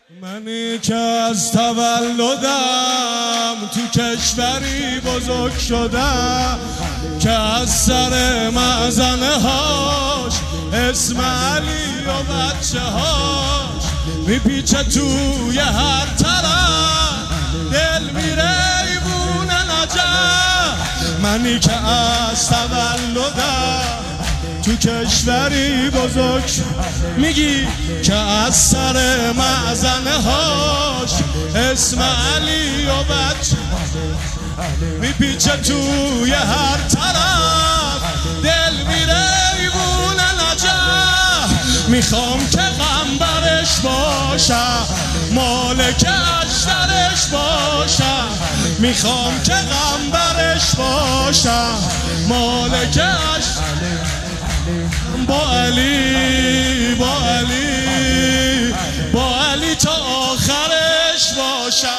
منی که از تولدم تو کشوری بزرگ شدم که از سر مزنه هاش اسم علی و بچه هاش میپیچه توی هر طرف، دل میره ایوون نجف. منی که از تولدم تو کشوری بزرگ میگی که از سر مزنه هاش اسم علی و بچه میپیچه توی هر طرف، دل میره ایوون نجف. میخوام که غمبرش باشم، مالک اشترش باشم. میخوام که غمبرش باشم، مالک با علی، با علی، با علی تا آخرش باشم.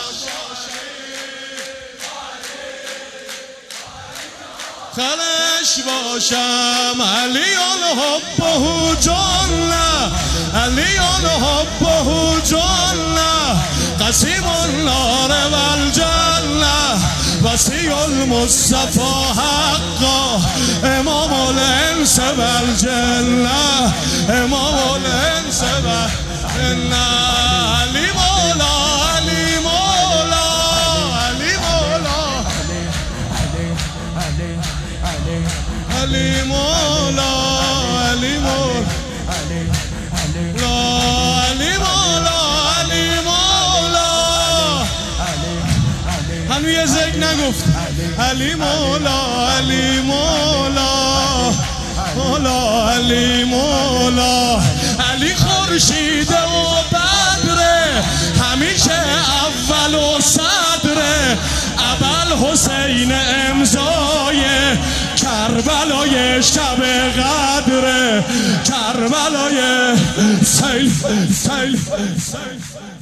آخرش باشم. علی حبه جنة، علی حبه جنة، قسیم النار والجنة، وصی المصطفى حقا، امام الانس والجنة، امام الانس والجنة. علی مولا، علی مولا، علی مولا، علی مولا، علی مولا، علی مولا، علی مولا. هنو یه زگ نگفت. علی مولا، علی مولا، مولا علی مولا. علی خورشید و بدره، همیشه اول و صدره. ابوالحسین امضای کربلای شب قدره، کربلای سیل سیل سیل.